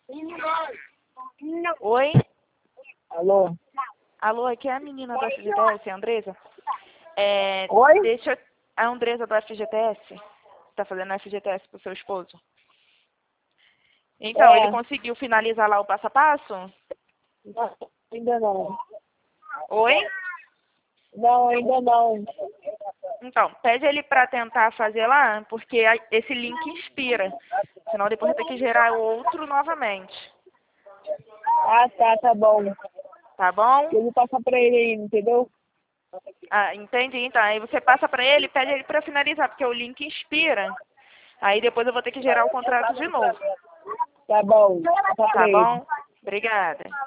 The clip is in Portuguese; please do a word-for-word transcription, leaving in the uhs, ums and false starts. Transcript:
Oi? Alô? Alô, aqui é a menina do F G T S, a Andresa. É, Oi? deixa eu... A Andresa do F G T S. Tá fazendo F G T S pro seu esposo. Então, ele É. conseguiu finalizar lá o passo a passo? Não, ainda não. Oi? Não, ainda não. Então, pede ele para tentar fazer lá, porque a- esse link expira. Senão depois vai ter que gerar outro novamente. Ah, tá, tá bom. Tá bom? Eu vou passar pra ele aí, entendeu? Ah, entendi. Então, aí você passa para ele e pede ele para finalizar, porque o link expira. Aí depois eu vou ter que gerar o contrato de novo. Tá bom, vou passar pra Tá ele. bom? Obrigada.